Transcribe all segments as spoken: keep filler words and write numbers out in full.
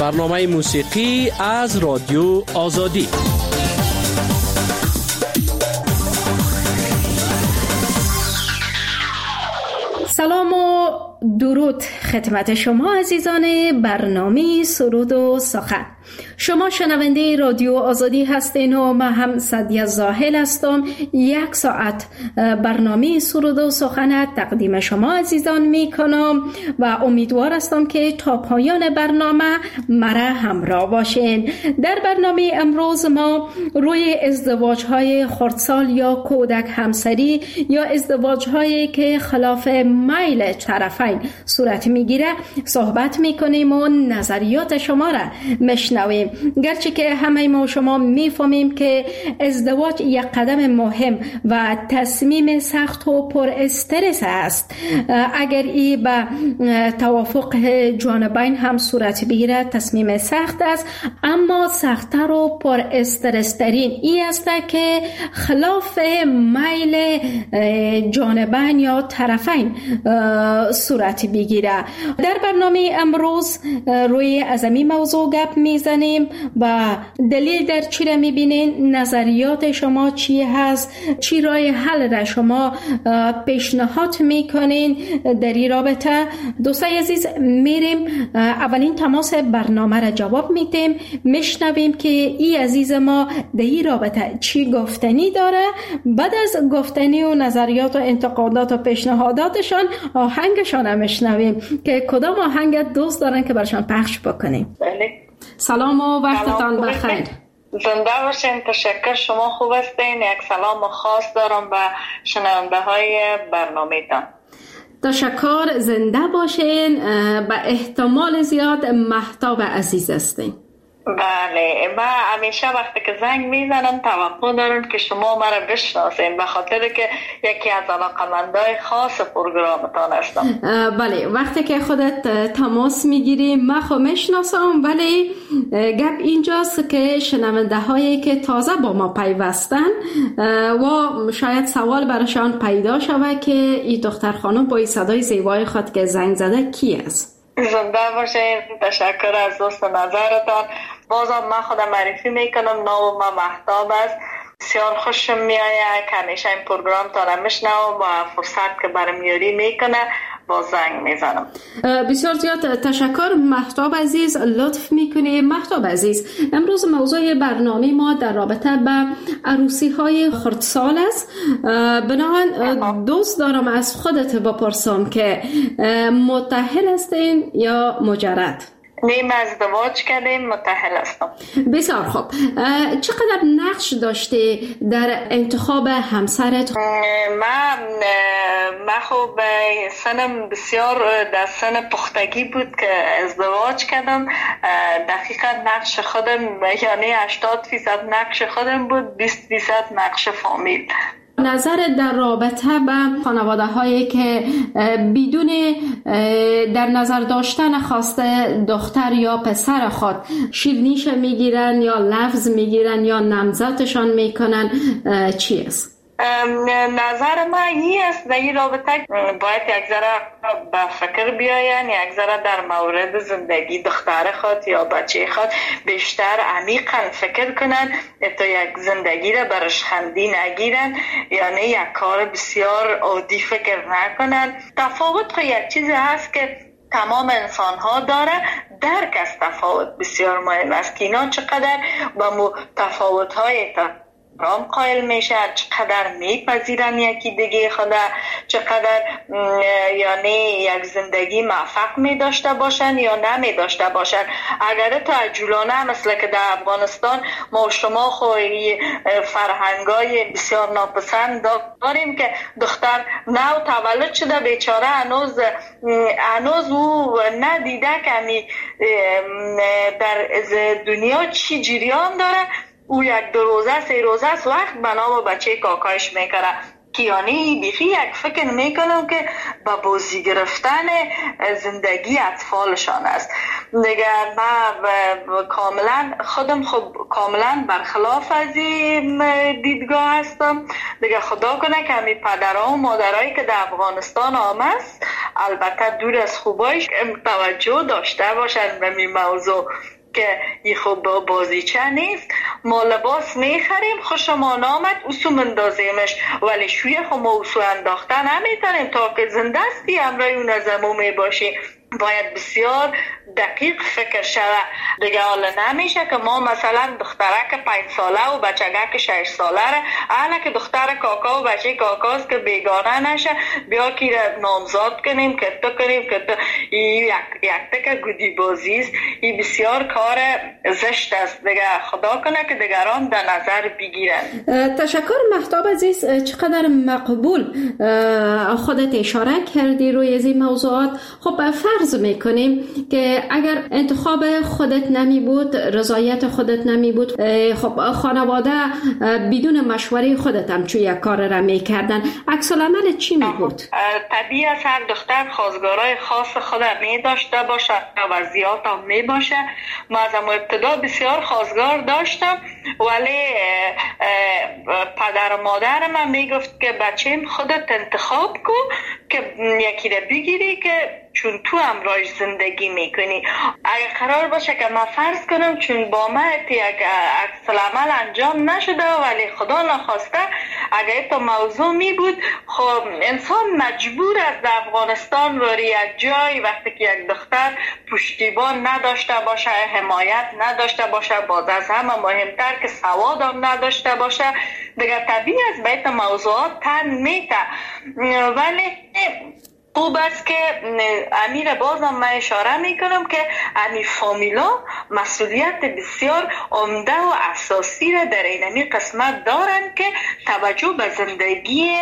برنامه موسیقی از رادیو آزادی. سلام و درود خدمت شما عزیزان برنامه سرود و سخن. شما شنونده رادیو آزادی هستین و من هم سعدیه زاهل هستم. یک ساعت برنامه سرود و سخن تقدیم شما عزیزان می کنم و امیدوار هستم که تا پایان برنامه مرا همراه باشین. در برنامه امروز ما روی ازدواج های خردسال یا کودک همسری یا ازدواج هایی که خلاف میل طرفین صورت می گیره صحبت می کنیم و نظریات شما را مشنویم. گرچه که همه ما شما میفهمیم که ازدواج یک قدم مهم و تصمیم سخت و پر استرس است. اگر ای به توافق جانبین هم صورت بگیرد تصمیم سخت است، اما سخت‌تر و پر استرس ترین ای است که خلاف میل جانبین یا طرفین صورت بگیرد. در برنامه امروز روی از این موضوع گپ میزنیم و دلیل در چی را میبینین، نظریات شما چی هست، چی راه حل را شما پیشنهاد میکنین در این رابطه. دوستای عزیز، میریم اولین تماس برنامه را جواب میدیم، میشنویم که ای عزیز ما در این رابطه چی گفتنی داره. بعد از گفتنی و نظریات و انتقادات و پیشنهاداتشان آهنگشان هم میشنویم که کدام آهنگ دوست دارن که برشان پخش بکنیم. بله. سلام و وقتتان بخیر. زنده باشین. تشکر، شما خوب هستین. یک سلام خاص دارم به شنونده های برنامه تان. تشکر، زنده باشین. به احتمال زیاد مهتاب عزیز هستین. بله، من همیشه وقتی که زنگ میزنم توقع دارم که شما مرا بشناسین، به خاطر که یکی از علاقمندای خاص پروگرامتان هستم. بله، وقتی که خودت تماس میگیری من خود میشناسم، ولی گپ اینجاست که شنونده هایی که تازه با ما پیوستن و شاید سوال براشان پیدا شود که این دختر خانم با این صدای زیبای خود که زنگ زده کی است؟ زنده باشین. تشکر از دوست نظرتان. بازم من خودم معرفی میکنم، نام من مهتاب است. بسیار خوشم میآید که همیشه این پروگرام تا میشنوم و فرصت که برام یاری میکنه با زنگ میزنم. بسیار زیاد تشکر مهتاب عزیز، لطف میکنی. مهتاب عزیز، امروز موضوع برنامه ما در رابطه به عروسی های خردسال است. بنابراین دوست دارم از خودت بپرسم که متأهل هستین یا مجرد؟ نیم ازدواج کردیم، متأهل هستم. بسیار خوب. چقدر نقش داشتی در انتخاب همسرت؟ من من خب سنم بسیار در سن پختگی بود که ازدواج کردم. دقیقا نقش خودم یعنی هشتاد درصد نقش خودم بود، بیست درصد نقش فامیل. نظر در رابطه به خانواده هایی که بدون در نظر داشتن خواسته دختر یا پسر خود شیرینیش میگیرن یا لفظ میگیرن یا نامزدشان میکنن چی است؟ نظر من این است در این رابطه باید یک ذره به فکر بیاین، یک ذره در مورد زندگی دختر خود یا بچه خود بیشتر عمیقا فکر کنن تا یک زندگی را برش خندی نگیرن، یعنی یک کار بسیار عادی فکر نکنن. تفاوت خود یک چیزی هست که تمام انسان ها داره. درک از تفاوت بسیار مهم است که اینا چقدر با تفاوت های رام قائل میشن، چقدر میپذیرن یکی دیگه خدا، چقدر یعنی یک زندگی موفق می داشته باشن یا نمی داشته باشن. اگر تعجلانه مثل که در افغانستان ما شما خوی فرهنگای بسیار ناپسند داریم که دختر نو تولد شده بیچاره هنوز هنوز او ندیده که در دنیا چی جریان داره، او یک دو روزه سه روزه است وقت بنا با بچه کاکایش میکنه که یعنی بیخی یک فکر میکنم که با بازی گرفتن زندگی اطفالشان است. دیگه من کاملا خودم خب کاملا برخلاف از این دیدگاه هستم. دیگه خدا کنه که همی پدرها و مادرهایی که در افغانستان آمد البته دور از خوبایش توجه داشته باشن به این موضوع که این خوب بازیچه نیست. ما لباس میخریم خوشمان آمد اوسو مندازیمش، ولی شوی خو ما اوسو انداخته نمیتونیم تا که زنده استی امرای اون از امو میباشی. باید بسیار دقیق فکر شده دیگه. حالا نمیشه که ما مثلا دخترک پنج ساله و بچگک شش ساله را احنا که دختر کاکا و بچه کاکاست که بیگانه نشه بیا که نامزاد کنیم که تو کنیم که تو یک یک تک گودی بازی است. این بسیار کار زشت است دیگه. خدا کنه که دیگران در نظر بگیرن. تشکر مهتاب عزیز، چقدر مقبول خودت اشاره کردی روی این موضوعات. خب فرض میکنیم که اگر انتخاب خودت نمی بود، رضایت خودت نمی بود، خب خانواده بدون مشوره خودت هم چون یک کار را میکردن، عکس العمل چی می بود؟ طبیعی است هر دختر خواستگارای خاص خود می داشته باشه، وضعیات هم می باشه. ما از ابتدا بسیار خواستگار داشتم، ولی پدر و مادر من می گفت که بچه‌م خودت انتخاب کن که یکی را بگیری که چون تو امراش زندگی میکنی. اگر قرار باشه که من فرض کنم چون با من یک عکس العمل انجام نشده ولی خدا نخواسته اگر تو موضوع می بود، خب انسان مجبور است در افغانستان وری یک جای وقتی که یک دختر پشتیبان نداشته باشه، حمایت نداشته باشه، باز از همه مهمتر که سواد هم نداشته باشه دیگه طبیعی است بیت موضوعات تن میته. ولی خوب است که امیر بازم من اشاره میکنم که امی فامیلا مسئولیت بسیار عمده و اساسی را در این قسمت دارن که توجه به زندگی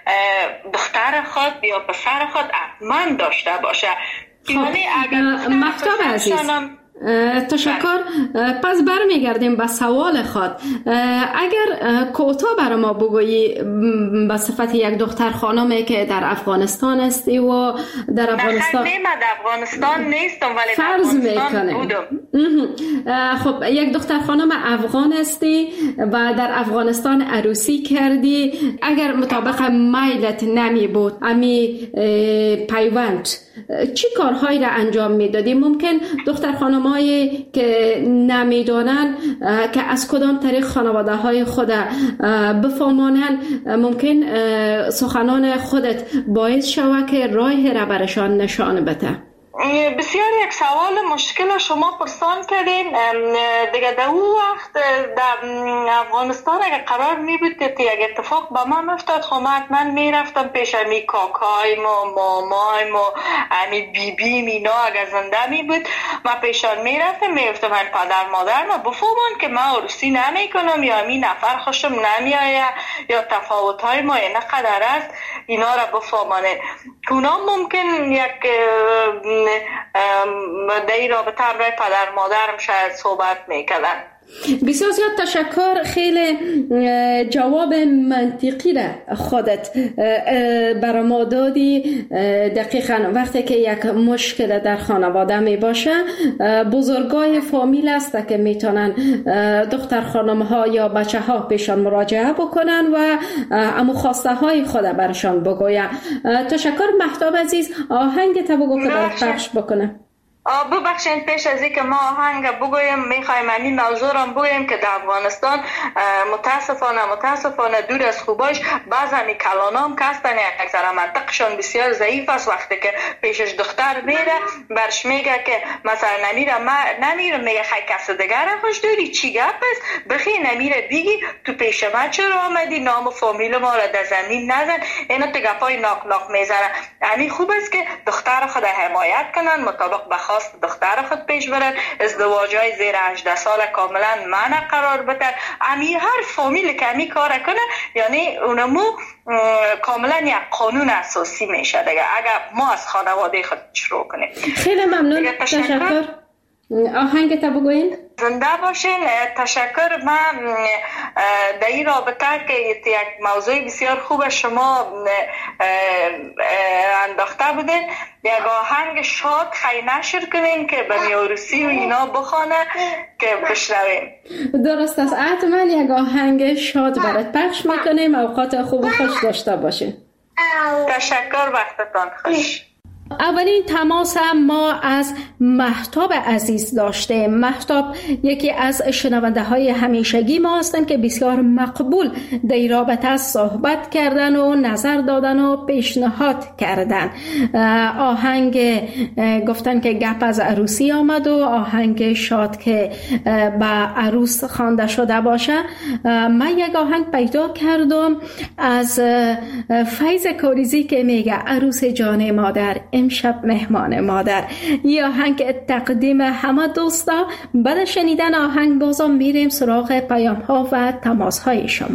دختر خود یا پسر خود حتما داشته باشه. یعنی اگر مهتاب عزیز تشکر. پس برمیگردیم به سوال خود. اگر کوتا برای ما بگویی به صفت یک دختر خانمی که در افغانستان استی و در افغانستان نه در افغانستان نیستم ولی فرض میکنه بودم. خب یک دختر خانم افغان استی و در افغانستان عروسی کردی، اگر مطابق میلت نمی بود امی پیوند چی کارهایی را انجام میدادی؟ ممکن دختر خانمایی که نمیدانن که از کدام طریق خانواده های خود بفهمانن، ممکن سخنان خودت باعث شود که راه را برشان نشان بده. بسیار یک سوال مشکل شما پرسان کردین دیگه. در اون وقت در افغانستان اگر قرار می بود که یک اتفاق با من افتاد، خب من می رفتم پیش امی کاکایم و مامایم و امی بی بی مینا اگر زنده می بود من پیشان می رفتم می گفتم من پدر مادر ما بفهمن که من عروسی نمی کنم یا امی نفر خوشم نمی آید یا تفاوت های ما اینقدر است، اینا را بفهمانه. اونا ممکن یک در این رابطه همراه پدر مادرم شاید صحبت میکردن. بسیار زیاد تشکر. خیلی جواب منطقی را خودت برای ما دادی. دقیقا وقتی که یک مشکل در خانواده می باشه بزرگای فامیل است که میتونن دختر خانم ها یا بچه ها پیشان مراجعه بکنن و امو خواسته های خود برشان بگوین. تشکر مهتاب عزیز. آهنگ تا بگو که برات پخش بکنه. ببخشید پیش از اینکه ما آهنگ بگویم میخوایم این موضوع را بگویم که در افغانستان متاسفانه متاسفانه دور از خوباش بعض همی کلانام که هستن یک ذره منطقشان بسیار ضعیف است. وقتی که پیشش دختر میره برش میگه که مثلا نمیره ما نمیره میگه خیلی کس دیگر را خوش داری چی گپ است بخی نمیره بگی تو پیش ما چرا آمدی نام و فامیل ما را در زمین نزن. اینا تو گپای ناک ناک میزنه. همین خوب است که دختر خود حمایت کنن مطابق به خواست دختر خود پیش برن. ازدواجای زیر هجده سال کاملا منع قرار بدن. امی هر فامیل که امی کار کنه یعنی اونمو کاملا یک قانون اساسی میشه دیگه اگر ما از خانواده خود شروع کنیم. خیلی ممنون. تشکر. آهنگ تا بگوین. زنده باشین. تشکر. من در این رابطه که یک موضوع بسیار خوب شما انداخته بودین، یک آهنگ شاد خیلی نشر کنین که به میاروسی و اینا بخونه که بشنویم. درست است. حتما یک آهنگ شاد برات پخش میکنیم. اوقات خوب و خوش داشته باشین. تشکر. وقتتان خوش. اولین تماس هم ما از مهتاب عزیز داشته. مهتاب یکی از شنونده های همیشگی ما هستند که بسیار مقبول در این رابطه صحبت کردن و نظر دادن و پیشنهاد کردن. آهنگ گفتن که گپ از عروسی آمد و آهنگ شاد که به عروس خوانده شده باشه. من یک آهنگ پیدا کردم از فیض کاریزی که میگه عروس جان مادر امشب مهمان مادر. یه آهنگ تقدیم همه دوستا. بعد شنیدن آهنگ بازم میریم سراغ پیام ها و تماس های شما.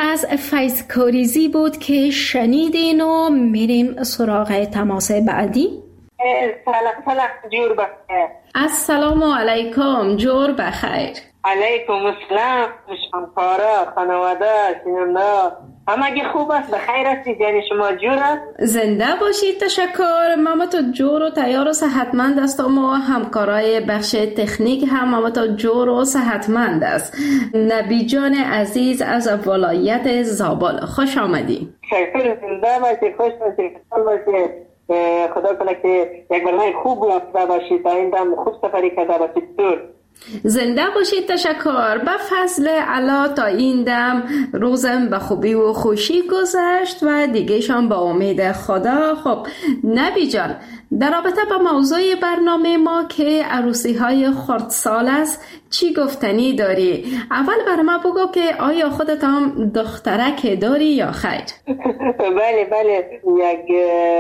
از فیض کاریزی بود که شنیدین و میریم سراغ تماس بعدی. سلام سلام جور بخیر. السلام علیکم، جور بخیر. علیکم السلام همکارا، خانواده، شنونده همگی خوب است؟ بخیر هستید؟ یعنی شما جور است؟ زنده باشید. تشکر. مامتا جور و تیار و صحتمند است و ما همکارای بخش تکنیک هم مامتا جور و صحتمند است. نبی جان عزیز از ولایت زابل، خوش آمدی. شکر. زنده باشید، خوش باشید، خوش باشید. خدا کنه که یک برنامه خوب رفته باشید، آینده هم خوب سفری کرده باشید. دور زنده باشید. تشکر. به فضل الله تا این دم روزم به خوبی و خوشی گذشت و دیگهشان با امید خدا. خب نبی جان، در رابطه با موضوع برنامه ما که عروسی های خردسال است چی گفتنی داری؟ اول برای ما بگو که آیا خودت هم دخترک داری یا خیر؟ بله بله، یک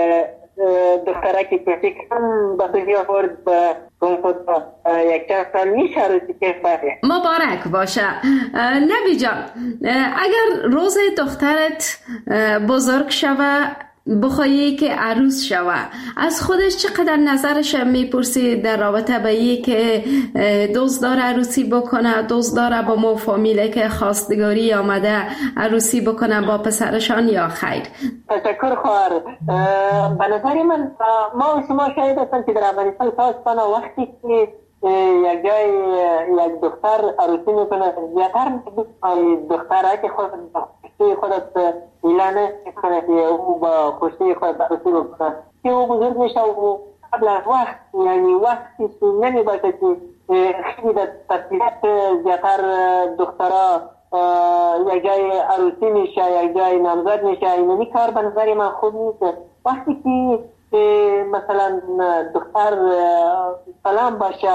دخترکی کوچیکم به دنیا آورد به خدا یک چند سال میشه عروسی که بله. مبارک باشه. نبی جان، اگر روز دخترت بزرگ شوه بخوایی که عروس شوه، از خودش چقدر نظرش میپرسی در رابطه به این که دوست داره عروسی بکنه، دوست داره با مو فامیله که خواستگاری آمده عروسی بکنه با پسرشان یا خیر؟ تشکر خواهر. به نظر من ما و شما شاید هستم که در افغانستان خواستانه وقتی که یک جای یک دختر عروسی میکنه زیادتر دختره که خود خوشی خودت اعلانه میکنه که او با خوشی خود عروسی بکنه که او بزرگ میشه و قبل از وقت، یعنی وقتی نمی باشه که خیلی در ترتیبات زیادتر دخترها یک جای عروسی میشه، یک جای نامزد میشه. اینمی کار به نظر من خوب نیست. وقتی که مثلا دختر سلام باشه،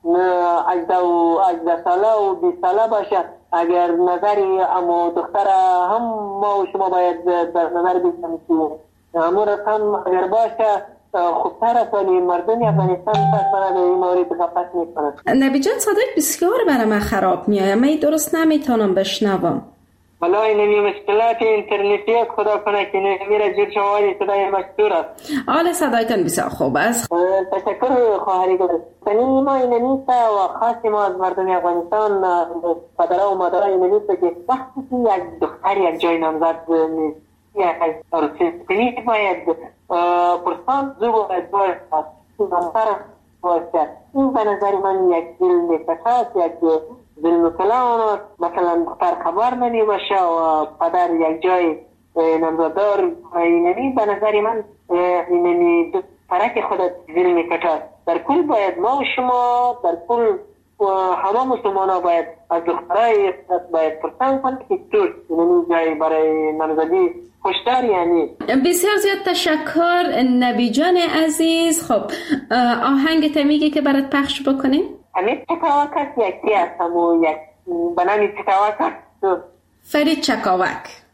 اجده ساله و بیست ساله باشه، اگر نظری امو دختر هم ما و شما باید در نظر بگیریم که امو رقم اگر باشه خوبتر است، ولی مردم افغانستان پس به این مورد غفلت میکنند. نبی جان، صدای بسیار برای من خراب میآید، من درست نمیتونم بشنوم. والله این مشکلات اینترنتی خدا کنه که نمیره جور شما صدای مشکور است. آله صدایتان بسیار خوب است. تشکر خواهری گل. سنی ما این نیست و خاصی ما از مردم افغانستان پدرها و مادرها این نیست که وقتی که یک دختر یک جای نامزد نیست یک عروسی کنی باید پرسان زو باید باید نامزد باید. این به نظر من یک دل نفت یک ظلم کلان، مثلا دختر خبر نمی باشه و پدر یک جای نمزدار اینمی به نظر من اینمی فرق خودت ظلم کتاد. در کل باید ما و شما در کل همه مسلمان ها باید از دخترهای باید پرسان کنید که طور اینمی جای برای نمزدی خوشتر. یعنی بسیار زیاد تشکر نبی جان عزیز. خب آهنگ تمیگی که برات پخش بکنیم؟ همین چکاوک هست یکی هست همون یک بنامی چکاوک هست. فرید چکاوک.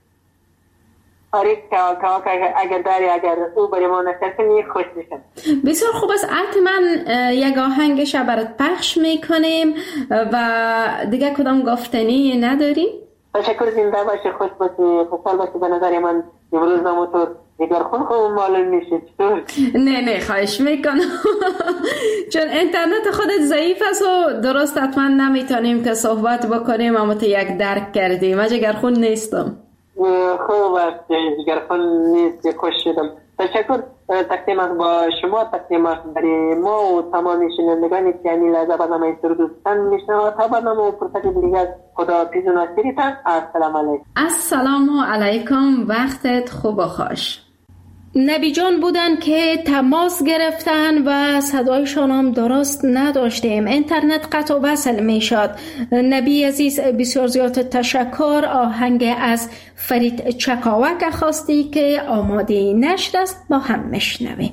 فرید چکاوک اگر داری اگر او بری ما نشستنی خوش میشن. بسیار خوب است. حتما یک آهنگش برات پخش میکنیم و دیگه کدام گفتنی نداری؟ تشکر. زنده باشی، خوش باشی، خوشحال باشی. به نظر من امروز نموتور دیگر خون خوب معلوم میشه. چطور؟ نه نه خواهش میکنم چون اینترنت خودت ضعیف است و درست حتما نمیتونیم که صحبت بکنیم اما تو یک درک کردیم. من جگر خون نیستم. خوب است جگر خون نیست. خوش شدم. تشکر. تقدیم با شما، تقدیم برای ما و تمام شنوندگانی که این لحظه برنامه سرودستان میشنوند. تا برنامه و فرصت دیگر خدا پیش و ناصریتان. السلام علیکم. السلام علیکم. وقتت خوب و خوش. نبی جان بودن که تماس گرفتن و صدایشان هم درست نداشتیم، اینترنت قطع و وصل می شد. نبی عزیز بسیار زیاد تشکر. آهنگ از فرید چکاوک خواستی که آماده نشر است، با هم میشنویم.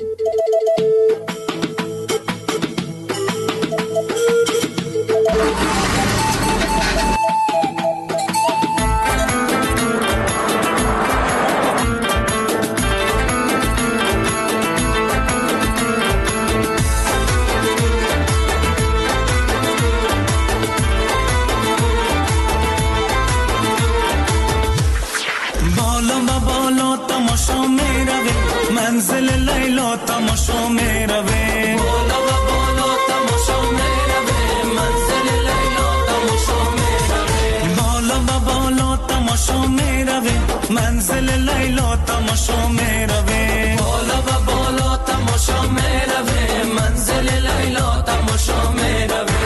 منزل لیلا تماشا میرویم، بالا و بالا تماشا میرویم، منزل لیلا تماشا میرویم.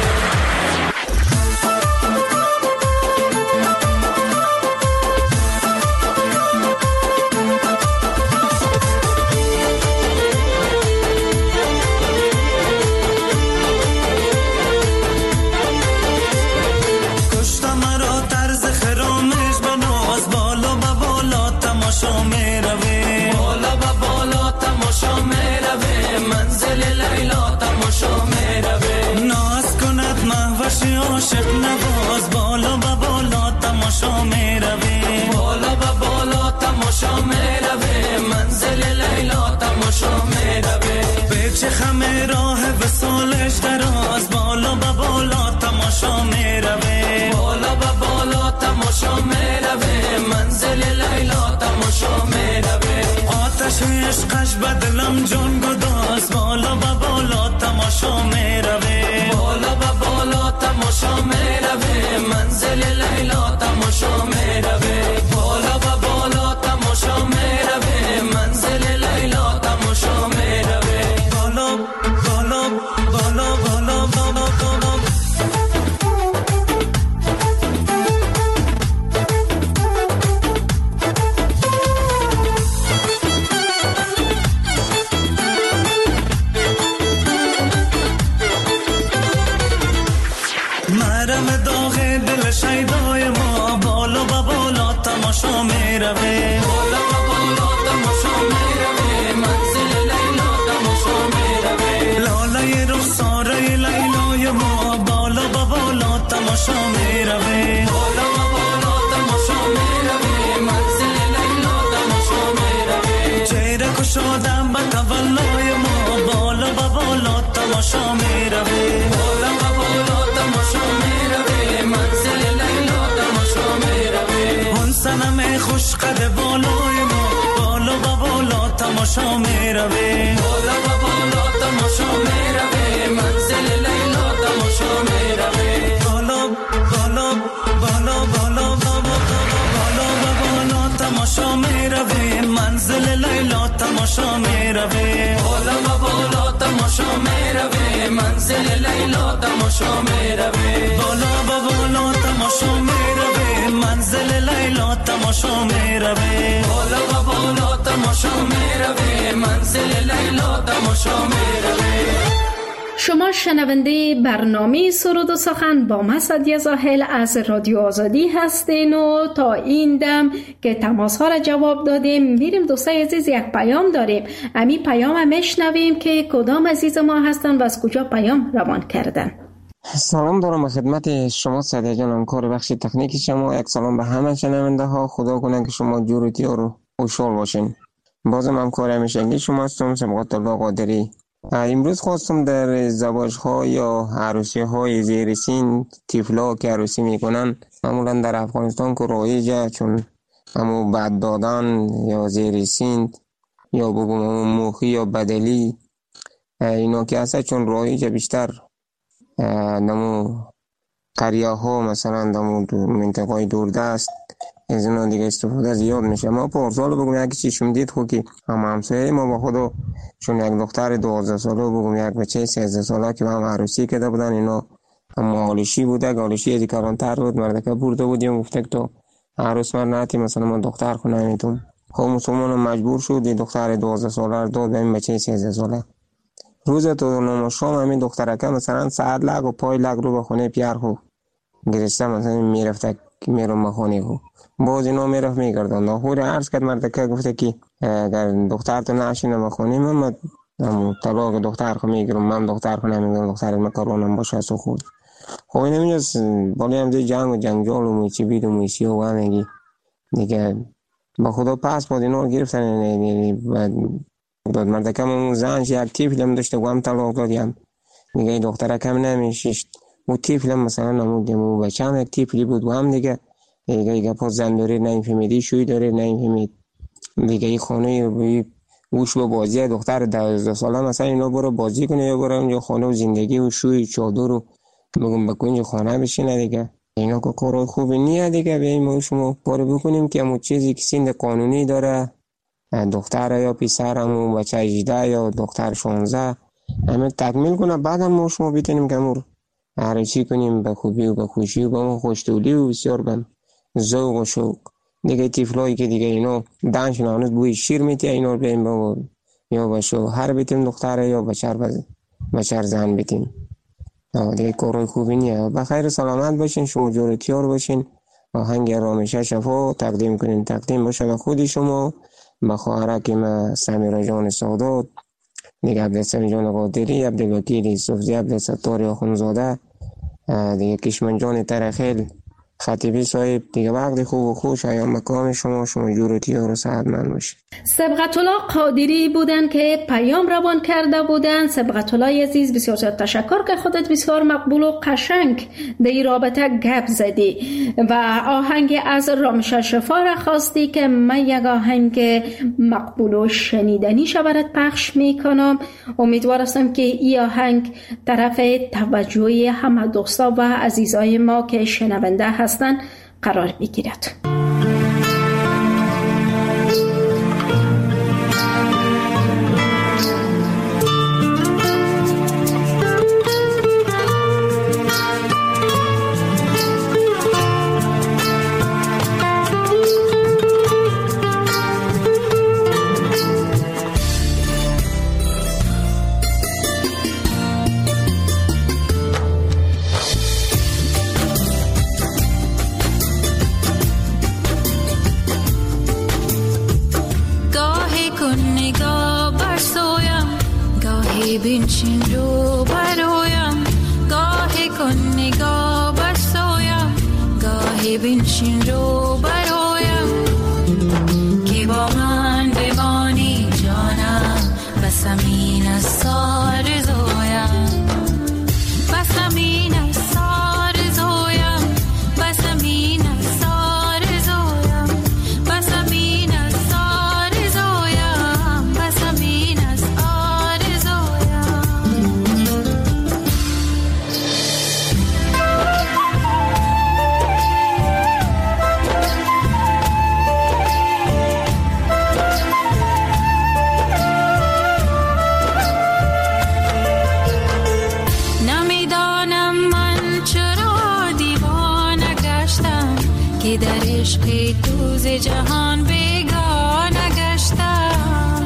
عاشق نواز بالا و بالا تماشا میرویم، بالا و بالا تماشا میرویم، منزل لیلا تماشا میرویم. به چه خمه راه وصالش دراز بالا و بالا تماشا میرویم، بالا و بالا تماشا میرویم، منزل لیلا تماشا میرویم. آتش عشقش به دلم جان گداز بالا و بالا تماشا میرویم، بالا و بالا تماشا میرویم، منزل لیلا تماشا میرویم، بالا و بالا تماشا میرویم، منزل لیلا تماشا میرویم. بالا بالا بالا بالا بالا بالا شیدای ما بالا و بالا تماشا میرویم، بالا و بالا تماشا میرویم، منزل لیلا تماشا میرویم. لاله رخساره لیلای ما بالا و بالا تماشا میرویم، بالا و بالا تماشا میرویم، منزل لیلا تماشا میرویم. چهره کشادم به تولای ما بالا و بالا تماشا میرویم، بالا و بالا تماشا میرویم، منزل لیلا تماشا میرویم. اون صنم خوش قد بالای ما بالا و بالا تماشا میرویم، بالا و بالا تماشا میرویم، منزل لیلا تماشا میرویم. بالا بالا بالا بالا بالا بالا و بالا تماشا میرویم، منزل لیلا تماشا میرویم، بالا و بالا تماشا میرویم، منزل لیلا تماشا میرویم، بالا و بالا تماشا میرویم، منزل لیلا تماشا میرویم، بالا و بالا تماشا میرویم، منزل لیلا تماشا میرویم. شما شنونده برنامه سرود و سخن با من سعدیه زاهل از رادیو آزادی هستین و تا این دم که تماس ها را جواب دادیم میریم دوستای عزیز یک پیام داریم. امی پیام هم میشنویم که کدام عزیز ما هستن و از کجا پیام روان کردن. سلام دارم به خدمت شما سعدیه جان، کار بخش تکنیک شما. یک سلام به همه شنونده ها. خدا کنه که شما جورتی رو خوشحال باشین. بازم همکار همیشگی شما هستم سبقت الله قادری. امروز خواستم در ازدواج ها یا عروسی های زیر سن طفلا که عروسی میکنن معمولا در افغانستان که رایجه، چون همو بد دادن یا زیر سن یا بگم موخی یا بدلی اینا که هسته، چون رایجه بیشتر نمو قریه ها مثلا نمو منطقه دوردست از اینا دیگه استفاده زیاد میشه. ما پارسال بگم یک چیشم دید خود که هم همسایه ما با خودو، چون یک دختر دوازده ساله بگم یک بچه سیزده ساله که با هم عروسی کرده بودن، اینا هم آلشی بوده، آلشی از کلانتر بود، مردکه برده بودیم گفته که تو عروس مرناتی مثلا ما دختر خونه میتون. خب مسلمان مجبور شد دختر دوازده ساله رو داد به این بچه سیزده ساله. روز تو نام شام همین دخترکه مثلا ساعت لگ و پای لگ رو به خونه پیار خو گرسته مثلا میرفته میرم مخانه خو باز اینا میرفت میگردن. ناخور عرض کرد مردکه گفته که اگر دختر تو نشینه مخانه من من طلاق دختر خو میگیرم، من دختر خو نمیگیرم، دختر مکرونم باشه سو خود. خب این نمیجاز بالی هم دی جنگ و جنگجال و موچی بید و موچی و همگی دیگه با خدا پس با اینا رو گرفتن. داد مردکه اون زنش یک تیفل هم داشته و هم طلاق دادیم دیگه این دختره کم نمیشیشت و تیفل هم مثلا نمودیم و بچه هم یک تیفلی بود و هم دیگه دیگه دیگه پا زن داره نمیفهمیدی شوی داره نمیفهمید دیگه این خانه وش با بازی دختر دوازده ساله مثلا اینا برو بازی کنه یا برو اونجا خانه و زندگی و شوی چادر رو بگم بکنی خانه بشینه دیگه اینا که کار خوبی نیه دیگه. بیاییم ما شما کار بکنیم که همون چیزی که سند قانونی داره، دختر یا پسر، همون بچه هجده یا دختر شانزده همه تکمیل کنه، بعد هم ما شما بیتونیم که همون هر چی کنیم به خوبی و به خوشی و به ما خوشتولی و بسیار به ذوق و شوق دیگه. تیفلایی که دیگه اینا دانشون هنوز بوی شیر میتیه، اینا رو بیاییم با یا به شوهر بیتیم دختر یا بچر بچر زن بیتیم دیگه. کارون خوبی نیه. بخیر سلامت باشین، شما جورتیار باشین. آهنگ رامشه شفا تقدیم کنین، تقدیم باشه به خودی شما، به خواهرک ما سمیرا جان سادات دیگه، عبدالسلام جان قادری، عبدالوکیل یوسفزی، عبدالستار آخونزاده دیگه، کشمن جان ترخیل خطیبی صاحب دیگه. وقت خوب و خوش ایام مکام شما، شما جورتیار و صحتمند باشین. سبقت الله قادری بودن که پیام روان کرده بودن. سبقت الله عزیز بسیار زیاد تشکر که خودت بسیار مقبول و قشنگ در این رابطه گپ زدی و آهنگ از رامشه شفا را خواستی که من یک آهنگ مقبول و شنیدنی شود پخش میکنم. امیدوار هستم که این آهنگ طرف توجه همه دوستا و عزیزای ما که شنونده هستن قرار بگیرد. بنشین رو برایم، گاهی کن نگاه برسایم، گاهی بنشین رو برایم، که با من بمانی جانم، بس همین از سار زویم، بس همین از سار زویم، بس همین از سار زویم، بس همین از سار زویم، بس همین از آر که در عشق تو ز جهان بیگانه گشتم،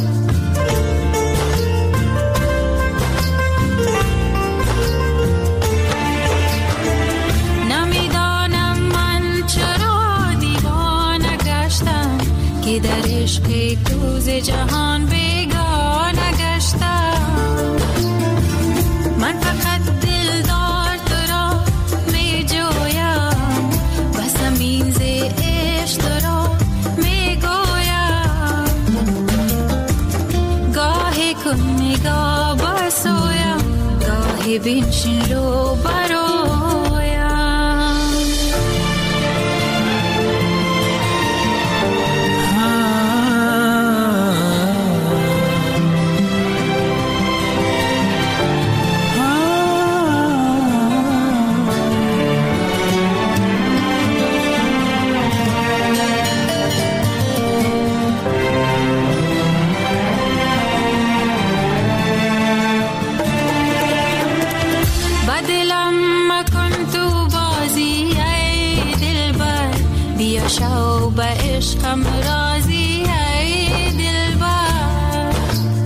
نمیدانم من چرا دیوانه گشتم، که در عشق تو ز جهان بیگانه گشتم. من فقط دلدار تو را می جویم، بس همین ز عشق تو را می گویم، گاهی کن نگاه برسویم، گاهی بنشین رو برایم. شو به عشقم راضی ای دلبر،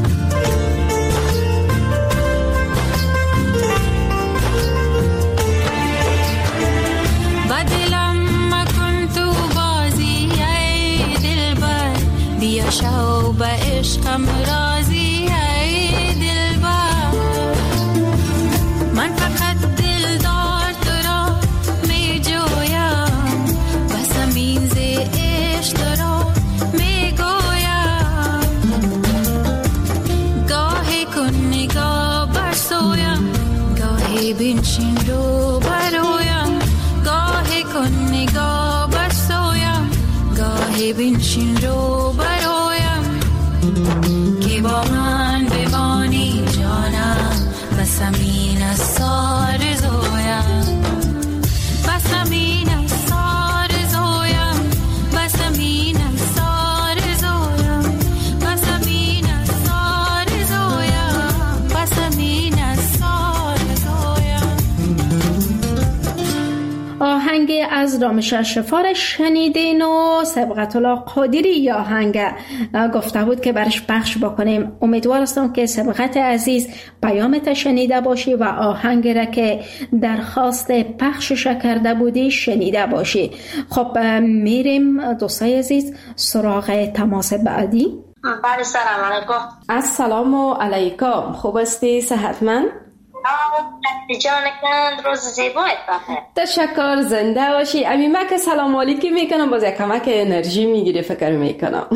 با دلم مکن تو بازی ای دلبر، بیا شو به عشقم راضی ای دلبر. من فقط دلدار تو را می جویم، بس همین ز عشق تو را می گویم، گاهی کن نگاه برسویم، گاهی بنشین رو برایم، گاهی کن نگاه برسویم، گاهی بنشین رو برایم، که با من بمانی جانم، بس همین از سار زویم، بس آهنگ از رامش شفار شنیدین و سبقت الله قادری یا آهنگ گفته بود که برش پخش بکنیم. امیدوار هستم که سبقت عزیز پیامت شنیده باشی و آهنگ را که درخواست پخشش کرده بودی شنیده باشی. خب میریم دوستای عزیز سراغ تماس بعدی. بله سلام علیکم. السلام علیکم. خوب هستی؟ صحتمند؟ جان کند روز زیبایت بخیر. تشکر، زنده باشی. امی من که سلام علیکی میکنم باز یک کمک انرژی میگیری فکر میکنم.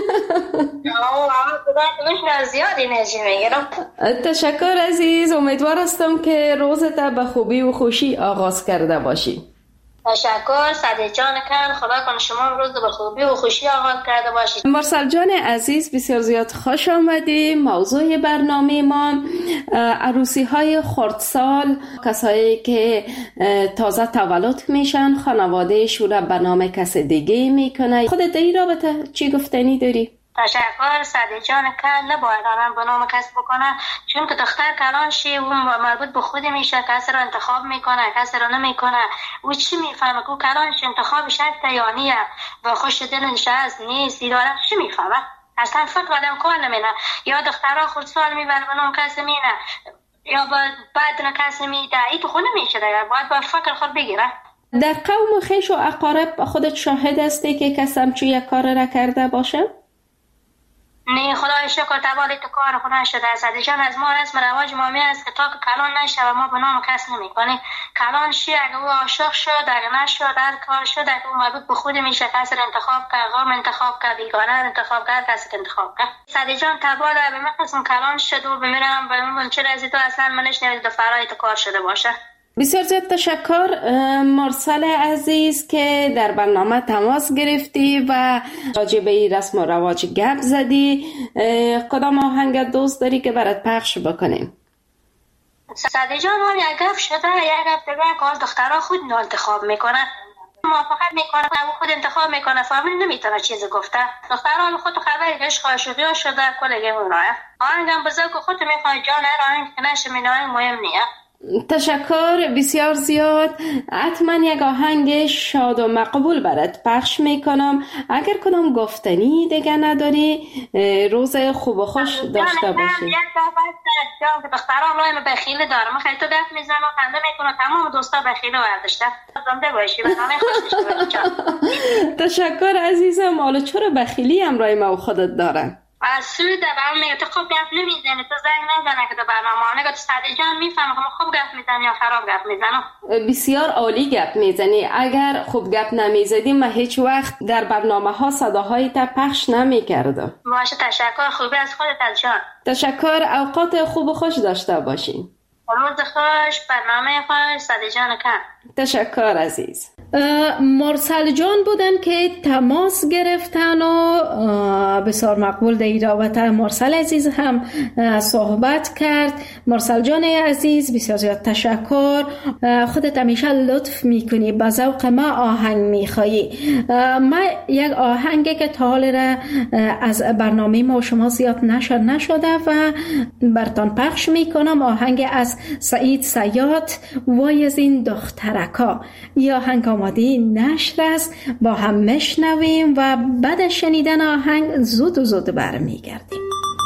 زیاد انرژی میگیرم. تشکر عزیز، امیدوار هستم که روزت به خوبی و خوشی آغاز کرده باشی. تشکر صدیق جان کن، خدا کنه شما روز به خوبی و خوشی آغاز کرده باشید. مرسل جان عزیز بسیار زیاد خوش آمدی. موضوع برنامه ما عروسی های خردسال، کسایی که تازه تولد میشن خانواده شورا به نام کس دیگه میکنه. خودت در این رابطه چی گفتنی داری؟ تشکر صدیق جان کن. نباید آدم به نام کس بکنه، چون که دختر کلان شی و مربوط به خود میشه، کسی رو انتخاب میکنه کسی رو نمیکنه. او چی میفهمه که کلانش انتخابش هست یا نیه و خوش دلش هست نیست، دیداره چی میفهمه؟ اصلا فکر آدم کار نمینه. یا دخترها خردسال میبره به نام کس مینه یا بعد نه کس میده، ای تو خود نمیشه دیگر، باید با فکر خود بگیره. در قوم خویش و اقارب خودت شاهد هستی که کس همچو یک کار را کرده باشه؟ نه خدای شکر تبالی تو کار خدا شده. صدیق جان از ما رسم رواج مامی است که تا که کلان نشه و ما به نام کس نمی کنیم. کلان شی اگه او عاشق شد اگه نشد هر کار شد اگه او مربوط به خود میشه، کسی رو انتخاب کرد غام انتخاب کرد بیگانه رو انتخاب کرد کسی که انتخاب کرد. صدیق جان تبالی به من قسم کلان شد و بمیرم به من چه رازی تو اصلا منش نمید دو فرای تو کار شده باشه. بسیار زیاد تشکر مرسل عزیز که در برنامه تماس گرفتی و راجع به این رسم و رواج گپ زدی. کدام آهنگ دوست داری که برات پخش بکنیم؟ صدیق جان هم یک گپ شده یک گپ دیگه که دخترها خود انتخاب میکنه، موافقت میکنه و خود انتخاب میکنه، فهمی نمیتونه چیزی گفته. دخترها خود خبری کش خواهشوقی شده کلگی اون راه آهنگم بزرگ خود میخوای جان هر آهنگ که نشه مینوه مهم نیه. تشکر بسیار زیاد. حتما یک آهنگ شاد و مقبول برات پخش میکنم. اگر کدام گفتنی دیگه نداری روز خوب و خوش داشته باشی. یک دفعه که دخترام رایم بخیل دارم، من خیلی تو گفت میزنم و خنده میکنم، تمام دوستا بخیل ورداشته. زنده باشی برنامه خوش داشته باشی. تشکر عزیزم. حالا چرا بخیلی هم رای ما و خودت داره؟ از سوی در برنامه میگه تو خوب گفت نمیزنی، تو زنگ نزنه که در برنامه نگه تو صدیق جان میفهمه که ما خوب گفت میزنی یا خراب گفت میزنم. بسیار عالی گفت میزنی. اگر خوب گفت نمیزدی من هیچ وقت در برنامه ها صداهای تا پخش نمیکردم. باشه تشکر، خوبی از خودت از جان. تشکر، اوقات خوب و خوش داشته باشین. روز خوش، برنامه خوش. صدیق جان کن. تشکر عزیز. مرسل جان بودن که تماس گرفتن و بسیار مقبول در این رابطه مرسل عزیز هم صحبت کرد. مرسل جان عزیز بسیار زیاد تشکر. خودت همیشه لطف میکنی، به ذوق ما آهنگ میخوایی. من یک آهنگی که تا حال را از برنامه ما و شما زیاد نشد نشده و برتان پخش میکنم. آهنگ از سعید صیاد وای از این دخترکا. یا آهنگ آماده نشر است، با هم مشنویم و بعد از شنیدن آهنگ زود و زود برمیگردیم.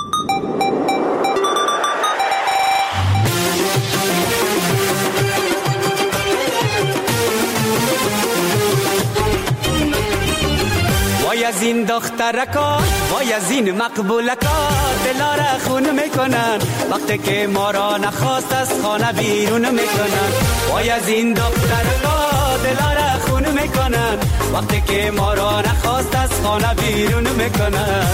وای از این دخترکا وای از این مقبولکا، دلاره خون میکنن وقتی که ما را نخواست از خانه بیرون میکنن. وای از این دخترکا دلاره خون میکنن وقتی که ما را نخواست از خانه بیرون میکنن.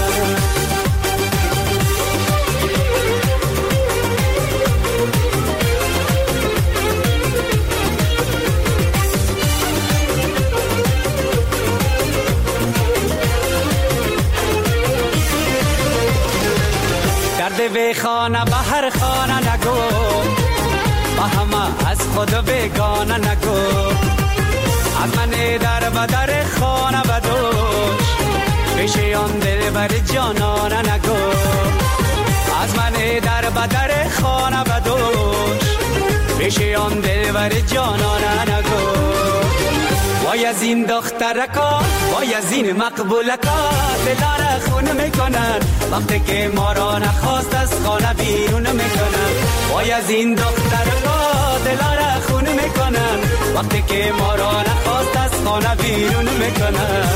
کرده به خانه به هر خانه نگو، با همه از خود بگانه نگو. از من در بدر خانه بدوش، پیش آن دل بر جانانه نگو. از من در بدر خانه بدوش، پیش آن دل بر جانانه نگو. وای از این دخترکا وای از این مقبولکا دلار خون میکنن وقتی که ما را نخواست از خانه بیرون میکنن وای از این دخترکا دلار خون میکنن وقتی که ما را نخواست از خانه بیرون میکنن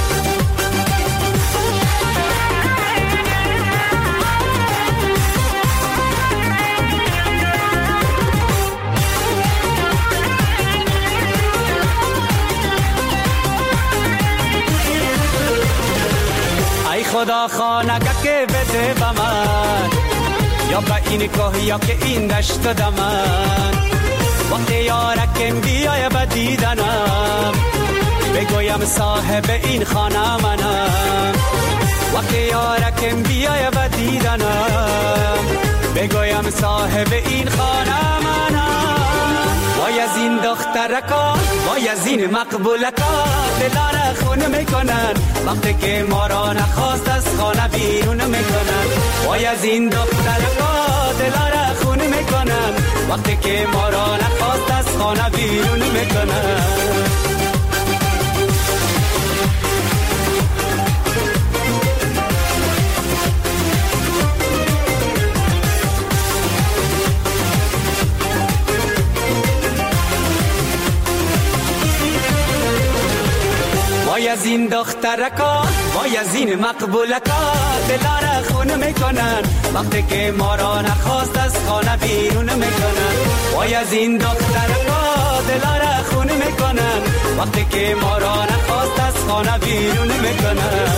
خدا خانه که بده به من یا به این کوه یا که این دشت دمن وقتی یارکم بیای به دیدنم بگویم صاحب این خانه منم وقتی یارکم بیای به دیدنم بگویم صاحب این خانه منم وای از این دخترکا وای از این مقبولکا دلار خون میکنن وقتی که ما را نخواست از خانه بیرون میکنن وای از این دخترکا دلار خون میکنن وقتی که ما را نخواست از خانه بیرون میکنن وای از این دخترکا وای از این مقبولکا دلار خون میکنن وقتی که ما را نخواست از خانه بیرون میکنن وای از این دخترکا دلار خون میکنن وقتی که ما را نخواست از خانه بیرون میکنن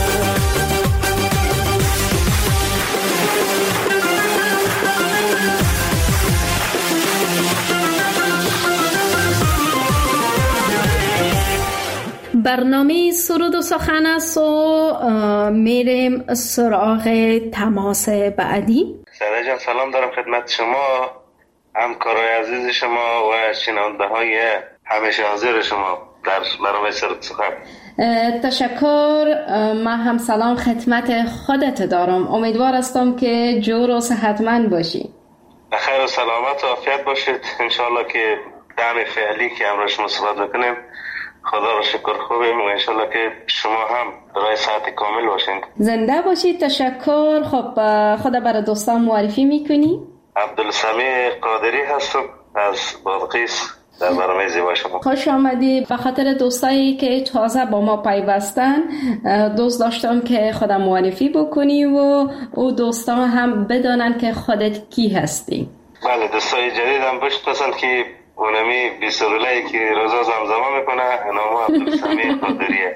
برنامه سرود و سخن است و میریم سراغ تماس بعدی. سره جان سلام دارم خدمت شما، همکارای عزیز شما و شنونده های همیشه حاضر شما در برنامه سرود و سخن. تشکر. من هم سلام خدمت خودت دارم، امیدوار هستم که جور و صحتمند باشی. خیر و سلامت و عافیت باشید انشالله که دم فعلی که امروز شما صحبت بکنیم خدا را شکر خوبیم و انشالله که شما هم برای ساعت کامل باشید. زنده باشید. تشکر. خب خدا برای دوستان معرفی میکنی؟ عبدالسمیع قادری هستم از بادغیس در برنامه زیبا شما. خوش آمدی. به خاطر دوستایی که تازه با ما پیوستن دوست داشتم که خدا معرفی بکنی و او دوستان هم بدانن که خودت کی هستی. بله، دوستای جدید هم بشناسن که اونمی بیسرولایی که روزا زمزمه میکنه نامو عبدالسمیع قادریه.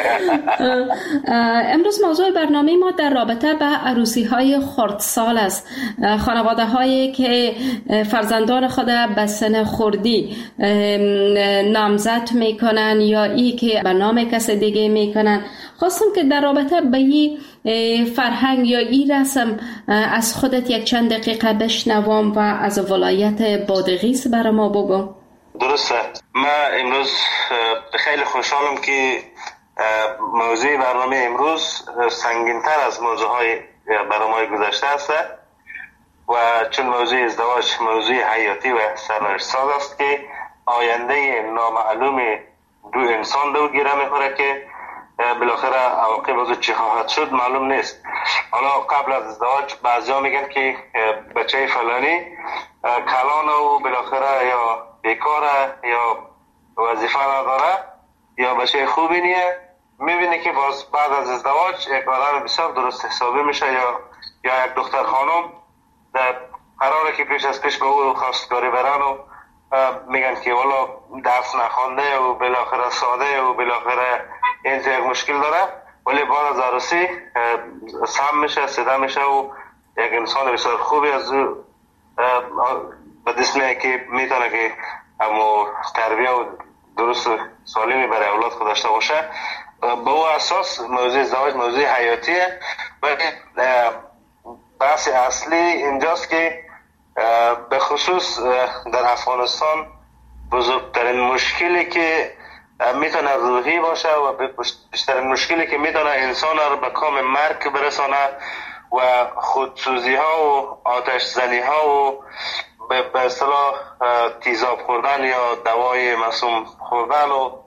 امروز موضوع برنامه ما در رابطه به عروسی های خردسال است. خانواده هایی که فرزندان خود به سن خردی نامزد میکنن یا ای که به نام کس دیگه میکنن. خواستم که در رابطه به این فرهنگ یا این رسم از خودت یک چند دقیقه بشنوم و از ولایت بادغیس برای ما بگو. درسته. من امروز خیلی خوشحالم که موضوع برنامه امروز سنگین‌تر از موضوعهای برنامه گذشته است و چون موضوع ازدواج موضوع حیاتی و سرنوشت‌ساز است که آینده نامعلوم دو انسان دو گیره میخوره که بالاخره عواقب از چه خواهد شد معلوم نیست. حالا قبل از ازدواج بعضیا میگن که بچه فلانی کلان و بالاخره یا بیکاره یا وظیفه نداره یا بچه خوبی نیه. میبینی که باز بعد از ازدواج یک آدم بسیار درست حسابی میشه یا یا یک دختر خانم در قراره که پیش از پیش به او خواستگاری برن و میگن که والا درس نخونده و بالاخره ساده و بالاخره اینجا یک مشکل داره، ولی بعد از عروسی سم میشه سیده میشه و یک انسان بسیار خوبی از او به دست میاد که میتونه که همو تربیه و درست سالمی برای اولاد خود داشته باشه. به او اساس موضوع ازدواج موضوع حیاتیه. ولی بحث اصلی اینجاست که به خصوص در افغانستان بزرگترین مشکلی که میتونه روحی باشه و بیشترین مشکلی که میتونه انسان رو به کام مرگ برسانه و خودسوزی ها و آتش زنی ها و به اصطلاح تیزاب خوردن یا دوای مسموم خوردن و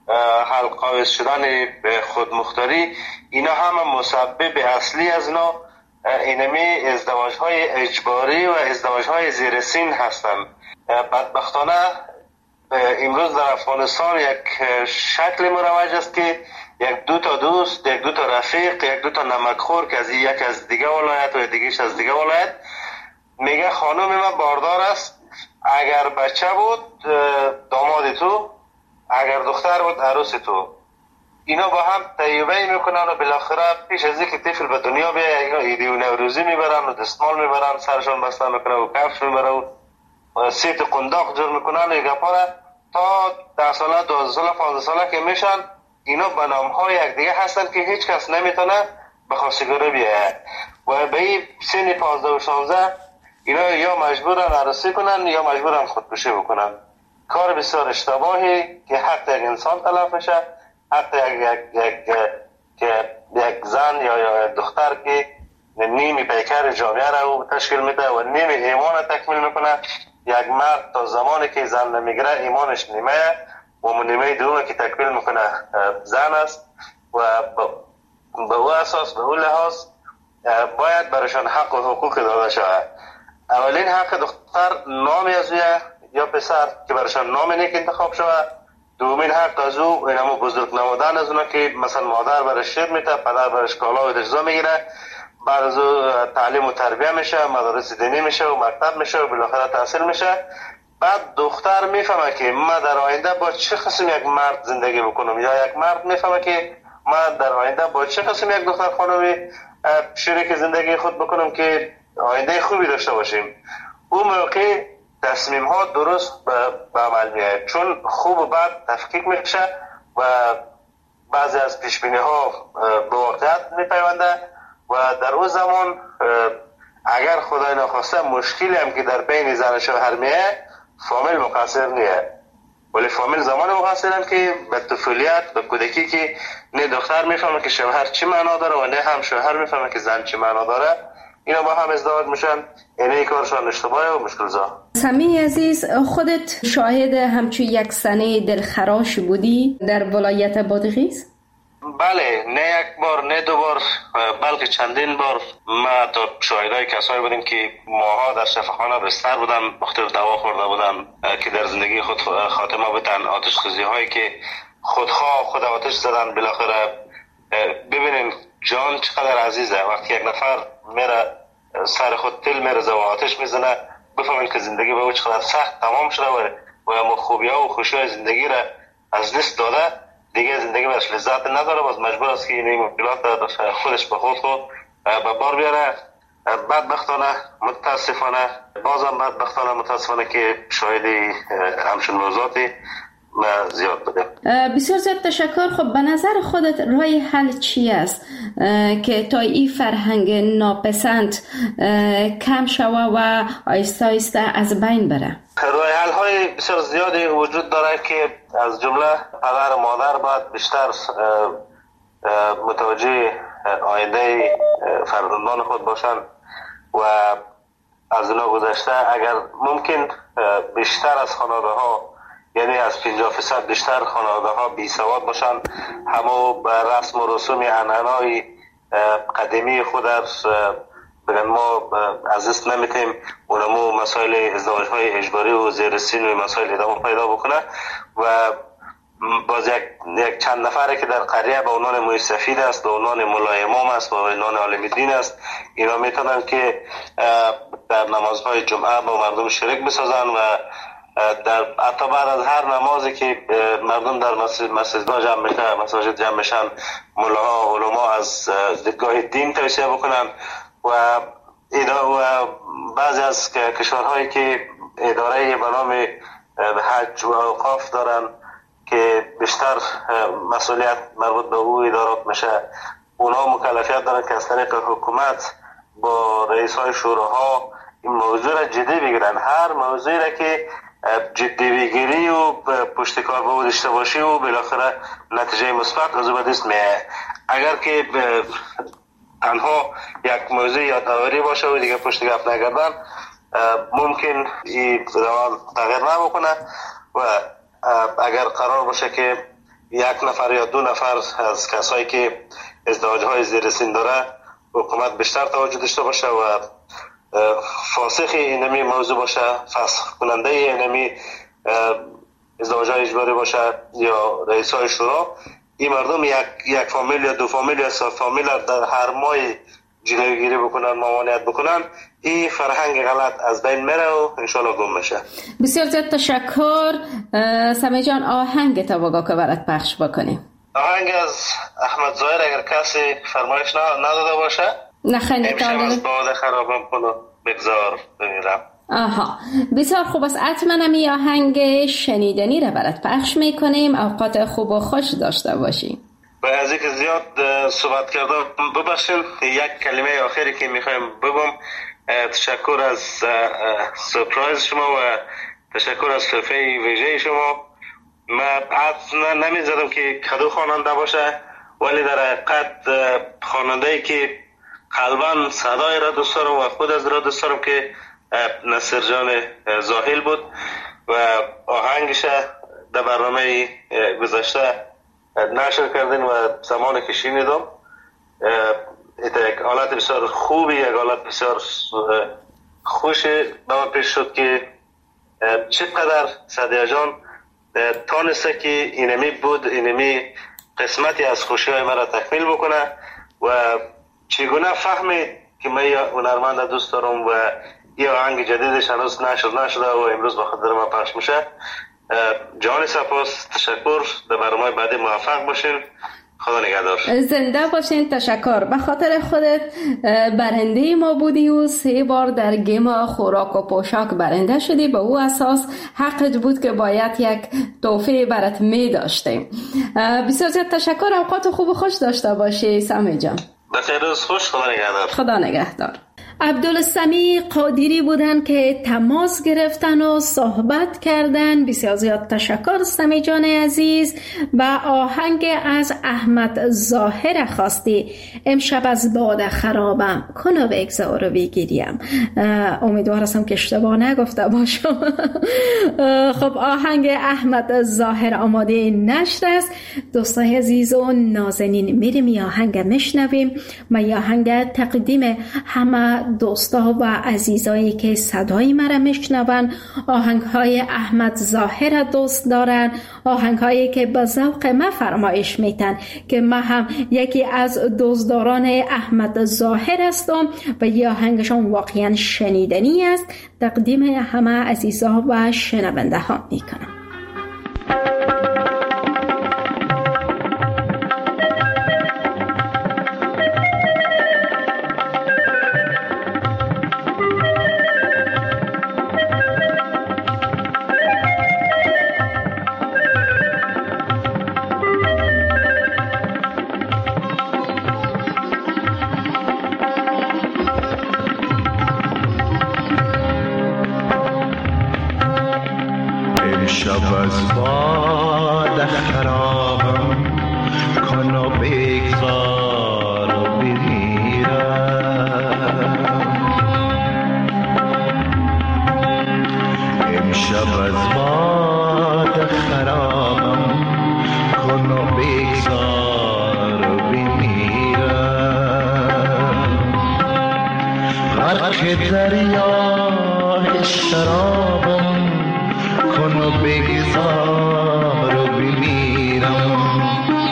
حلقاویز شدن خودمختاری، اینا هم مسبب اصلی از اینا اینمی ازدواج های اجباری و ازدواج های زیر سن هستند. بدبختانه امروز در افغانستان یک شکل مروج است که یک دو تا دوست، یک دو تا رفیق، یک دو تا نمکخور که از یک از دیگه ولایت و دیگهش از دیگه ولایت میگه خانم من باردار است، اگر بچه بود داماد تو، اگر دختر بود عروس تو. اینا با هم طیبه میکنن و بالاخره پیش از اینکه طفل به دنیا بیاید اینا عیدی و نوروزی میبرن و دستمال میبرن، سرشون بسته میکنن و کفش میبرن و سیت قنداق جور میکنن و گپاره تا ده ساله، دوازده ساله، پانزده ساله که میشن اینا به نامهای یک دیگه هستن که هیچ کس نمیتونه به خواستگاری بیاید و به این سن پانزده و شانزده اینا یا مجبورن عروسی کنن یا مجبورن خودکشی بکنن. کار بسیار اشتباهی که حق یک انسان تلف میشه، حق یک یک یک که یک زن یا یا دختر که نیمی پیکر جامعه را تشکیل میده و نیمی ایمان تکمیل میکنه. یک مرد تا زمانی که زن نمیگیره ایمانش نیمه و نیمه دومه که تکمیل میکنه زن است و به او اساس به او لحاظ باید برایشان حق و حقوق داده شود. اولین حق دختر نامی از اویه یا پسر که برایشان نام نیک انتخاب شود. دومین حق از او اینمو بزرگ نمودن از اونا که مثلا مادر برش شیر میته، پدر برش کالا و اجزا میگیره، بعد از او تعلیم و تربیه میشه، مدارس دینی میشه و مکتب میشه و بالاخره تحصیل میشه. بعد دختر میفهمه که من در آینده با چه قسم یک مرد زندگی بکنم یا یک مرد میفهمه که من در آینده با چه قسم یک دختر خانمی شریک زندگی خود بکنم که آینده خوبی داشته باشیم. اون موقع تصمیم ها درست به عمل میاد چون خوب و بد تفکیک میشه و بعضی از پیش بینی ها به واقعیت میپیونده و در اون زمان اگر خدای نخواسته مشکلی هم که در بین زن و شوهر میاد فامیل مقصر نیه، ولی فامیل زمان مقصر هم که به طفولیت به کودکی که نه دختر میفهمه که شوهر چی معنا داره و نه هم شوهر میفهمه که زن چی معنا داره، اینا با هم ازدواج میشن. اینه کارشان اشتباهه و مشکل زا. سمی عزیز، خودت شاهد همچون یک سنه دلخراش بودی در ولایت بادغیس؟ بله، نه یک بار نه دو بار بلکه چندین بار ما تا شاهدای کسایی بودیم که ماها در شفاخانه بستر بودن، مختلف دوا خورده بودن که در زندگی خود خاتمه بودن، آتش خیزی هایی که خودخواه خود آتش زدن. بالاخره ببینین جان چقدر عزیزه، وقتی یک نفر میره سر خود تل میرزه و آتش میزنه بفهمین که زندگی به او چقدر سخت تمام شده و اما خوبی ها و خوشی های زندگی را از دست داده، دیگه زندگی بهش لذت نداره، باز مجبور است که این مشکلات خودش به خود خود به بار بیاره. بدبختانه متاسفانه بازم بدبختانه متاسفانه که شاهد همچون موضوعاتی زیاد بودیم. بسیار زیاد تشکر. خب به نظر خودت راه حل چی است که تا این فرهنگ ناپسند کم شوه و آیسته آیسته از بین بره؟ راه حل های بسیار زیادی وجود داره که از جمله پدر و مادر باید بیشتر متوجه آینده فرزندان خود باشن و از اونا گذشته اگر ممکن بیشتر از خانواده ها، یعنی از پنجاه درصد بیشتر خانواده ها بی سواد باشن، همو به رسم و رسوم عنعنای قدیمی خود بگن ما از دست نمیتیم، اونمو مسائل ازدواج های اجباری و زیر سن و مسائل ادامه پیدا بکنه و باز یک, یک چند نفره که در قریه به عنوان موی سفید است، به عنوان ملای امام است، به عنوان عالم دین است، اینا میتونن که در نمازهای جمعه با مردم شریک بسازن و در حتی بعد از هر نمازی که مردم در مسجد جمع میشن، مساجد جمع میشن، ملاها علما از دیدگاه دین توصیه بکنن و و بعضی از کشورهایی که اداره به نام حج و اوقاف دارن که بیشتر مسئولیت مربوط به او ادارات میشه، اونا مکلفیت دارن که از طریق حکومت با رئیس های شوراها این موضوع را جدی بگیرن. هر موضوعی را که جدی بگیری و پشتکار به او داشته باشی و بالاخره نتیجه مثبت از او به دست میاد. اگر که تنها یک موضوع یادآوری باشه و دیگه پشت گپ نگردن، ممکن این روان تغییر نبکنه و اگر قرار باشه که یک نفر یا دو نفر از کسایی که ازدواج های زیر سن داره حکومت بیشتر توجه داشته باشه و فاسخ اینمی موضوع باشه، فسخ کننده اینمی ازدواج های اجباری باشه یا رئیس های شورا. این مردم یک یک فامیل یا دو فامیل یا سه فامیل در هر ماه جلوگیری بکنن، ممانعت بکنن، این فرهنگ غلط از بین میره و انشالله گم میشه. بسیار زیاد تشکر. سمی جان، آهنگ تا بگاه که برات پخش بکنیم. آهنگ از احمد ظاهر اگر کسی فرمایش نداده باشه. نخنی امشب از باد خرابم کنو بگذار بمیرم. آها، بسیار خوب است. حتما همی آهنگ شنیدنی را برات پخش میکنیم. اوقات خوب و خوش داشته باشیم. و از اینکه زیاد صحبت کردم ببخشید، یک کلمه آخری که میخوایم بگم، تشکر از سورپرایز شما و تشکر از تحفه ویژه شما. من حد نمیزدم که کدو خواننده باشه، ولی در حقیقت خواننده ای که قلباً صدای را دوست دارم و خود از را دوست دارم که نصیر جان زاهل بود و آهنگش در برنامه گذشته نشر کردین و زمانی که شنیدم یک حالت بسیار خوبی، یک حالت بسیار خوش به من پیش شد که چقدر سعدیه جان تانسته که اینمی بود، اینمی قسمتی از خوشی های مرا تکمیل بکنه و چگونه فهمید که من یا هنرمند دوست دارم و یه آهنگ جدیدش هنوز نشد نشده و امروز با خاطر من پخش میشه. جان سپاس، تشکر. در برنامه بعدی موفق باشین. خدا نگهدار. زنده باشین. تشکر. به خاطر خودت برنده ما بودی و سه بار در گیم خوراک و پوشاک برنده شدی. به او اساس حقت بود که باید یک تحفه برات می داشتیم. بسیار زیاد تشکر. اوقات خوب و خوش داشته باشی سمی جان. بخیر روز خوش. خدا نگهدار. خدا نگهدار. عبدالسمی قادری بودن که تماس گرفتن و صحبت کردن. بسیار زیاد تشکر سمی جان عزیز. و آهنگ از احمد ظاهر خواستی، امشب از باد خرابم کنو بگذار و بگیریم. امیدوار هستم که اشتباه نگفته باشم. خب آهنگ احمد ظاهر آماده نشر است. دوستان عزیز و نازنین، میریم این آهنگ میشنویم. من این آهنگ تقدیم همه دوستا و عزیزایی که صدای مرا میشنون، آهنگ های احمد ظاهر دوست دارن، آهنگ هایی که به ذوق ما فرمایش میتن که ما هم یکی از دوستداران احمد ظاهر هستم و یه آهنگشون واقعا شنیدنی است. تقدیم همه عزیزا و شنونده ها میکنم. شب از باد خرابم کنو بگذار و بمیرم. امشب از باد خرابم کنو بگذار و بمیرم. غرق دریای شرابم کنو بگذار و بمیرم.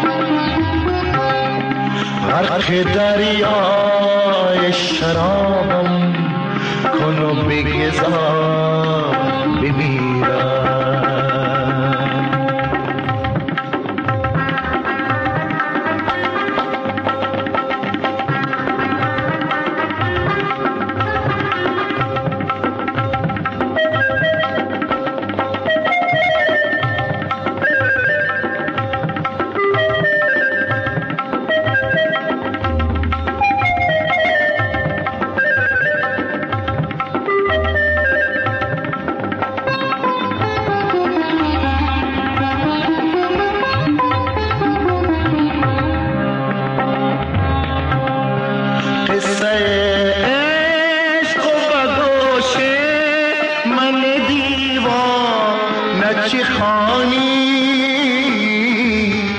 غرق دریای شرابم کنو بگذار بمیرم. چی خوانی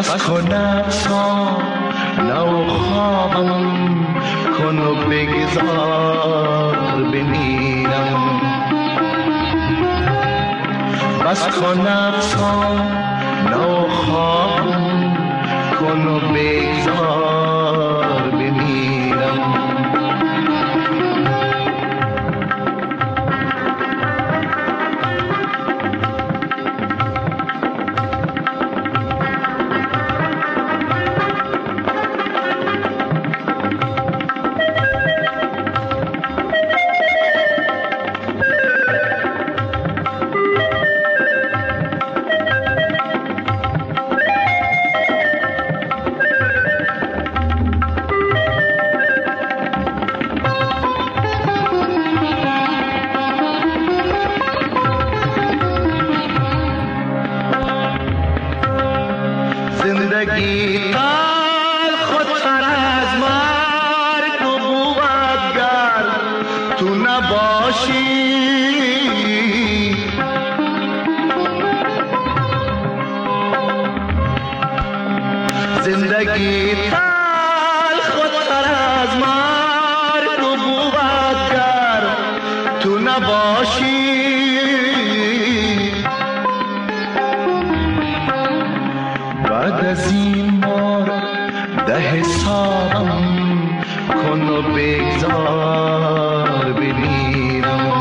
بس کن افسان نو خوابم کن و بگذار بمیرم بس کن افسان نو خوابم کن و بگذار بمیرم زندگی تلخ و تر از مرگ و بودگر تو نباشی بعد از این بار ده حسابم کن و بگذار بمیرم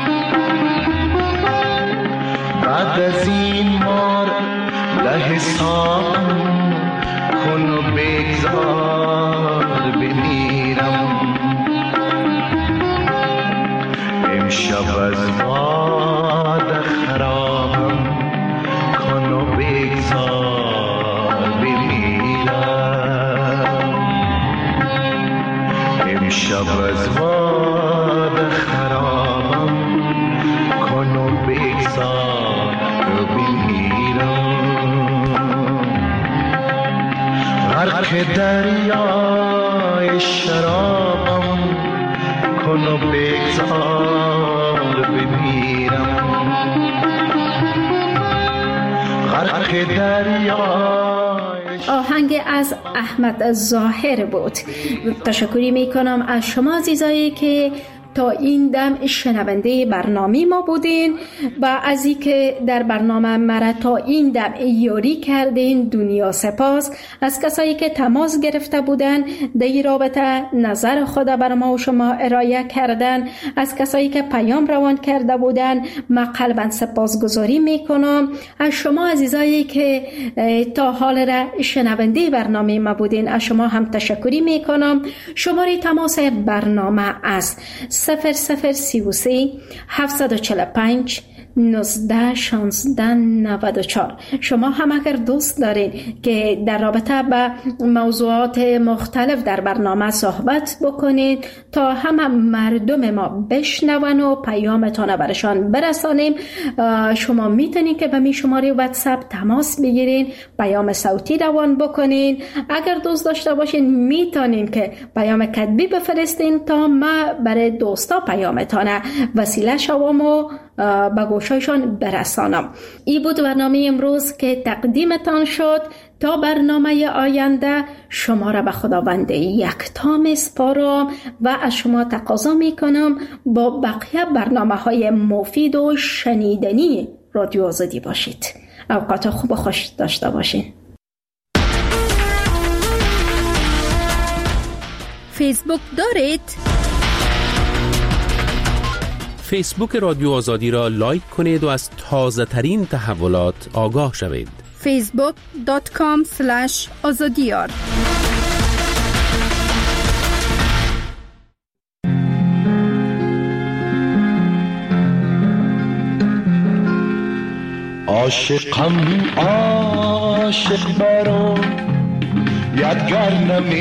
بعد از این بار ده حسابم کن و بگذار بمیرم امشب از باد خرابم کن و بگذار بمیرم امشب از باد خرابم کن و بگذار بمیرم غرق دریای شرابم کن و بگذار بمیرم غرق دریای آهنگ از احمد ظاهر بود. تشکری میکنم از شما عزیزایی که تا این دم شنونده برنامه ما بودین و از این که در برنامه مرا تا این دم یاری کردین دنیا سپاس. از کسایی که تماس گرفته بودن در این رابطه نظر خود بر ما و شما ارائه کردن، از کسایی که پیام روان کرده بودن من قلباً سپاسگزاری میکنم. از شما عزیزایی که تا حال را شنونده برنامه ما بودین از شما هم تشکری میکنم. شماره تماس برنامه است صفر صفر سی و سه هفتصد و چهل و پنج نوزده شانزده نود و چهار. شما هم اگر دوست دارید که در رابطه به موضوعات مختلف در برنامه صحبت بکنید تا همه مردم ما بشنون و پیامتان برشان برسانیم، شما میتونید که به می شماره واتساپ تماس بگیرین، پیام صوتی روان بکنین. اگر دوست داشته باشین میتونین که پیام کتبی بفرستین تا ما برای دوستا پیامتان وسیله شوم و به گوشایشان برسانم. این بود برنامه امروز که تقدیمتان شد. تا برنامه آینده شما را به خداوند یکتا میسپارم و از شما تقاضا میکنم با بقیه برنامه های مفید و شنیدنی رادیو آزادی باشید. اوقات خوب و خوش داشته باشید. فیسبوک دارید؟ فیسبوک رادیو آزادی را لایک کنید و از تازه ترین تحولات آگاه شوید. فیسبوک دات کام اسلش آزادیار. عاشقم عاشق برو یادگر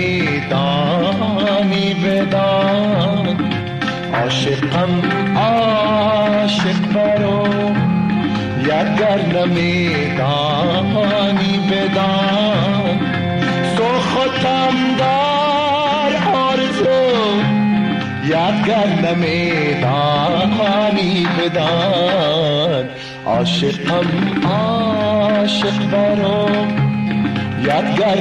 نمیدانی بدان عاشقم عاشق برو یادگر نمیدانی بدان سوختم در آرزو یادگر نمیدانی بدان عاشقم عاشق برو یدگر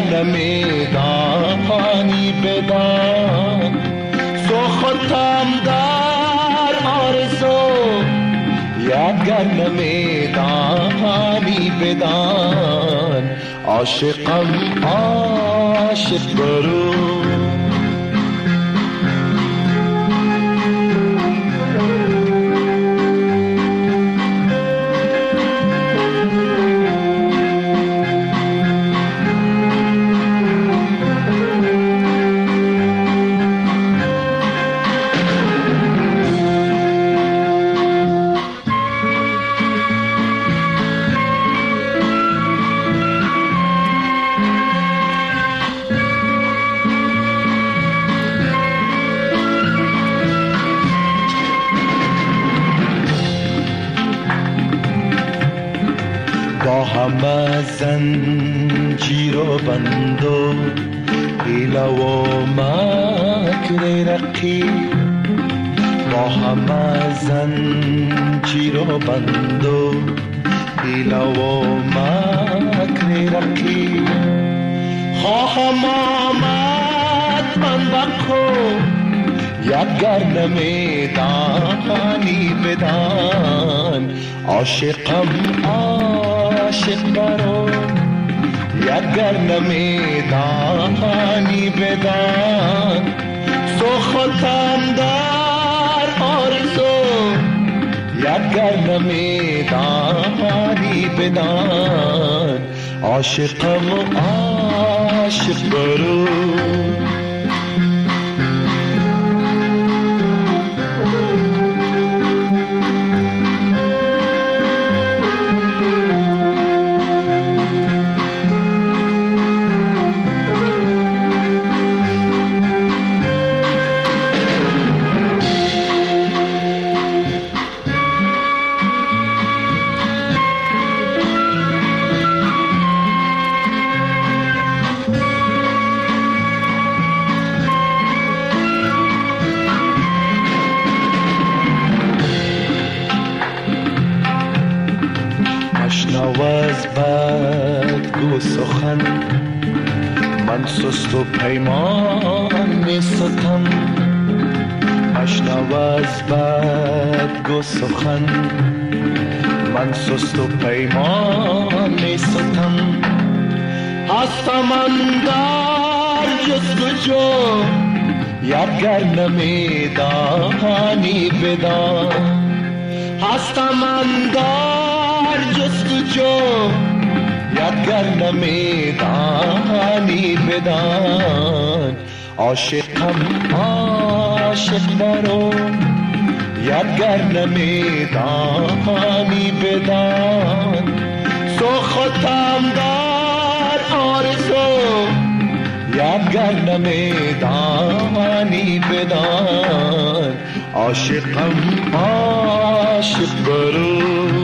نمیدانی بدان سوختم در آرزو یدگر نمیدانی بدان عاشقم عاشق برو همه زنجیر و بند و حیله و مکر رقیب با همه زنجیر و بند و حیله و مکر رقیب خواهم آمد من بکو یدگر نمیدانی بدان عاشقم عاشق برو یدگر نمیدانی بدان سوختم در آرزو یدگر نمیدانی بدان عاشقم عاشق برو نواز بد گو سخن من سست و پیمان می ستم اشنواز بد گو سخن من سست و پیمان می ستم هستم اندر جستجو یدگر نمیدانی بدان هستم اندر جستجو یدگر نمیدانی بدان عاشقم عاشق برو یدگر نمیدانی بدان سوختم در آرزو یدگر نمیدانی بدان عاشقم عاشق برو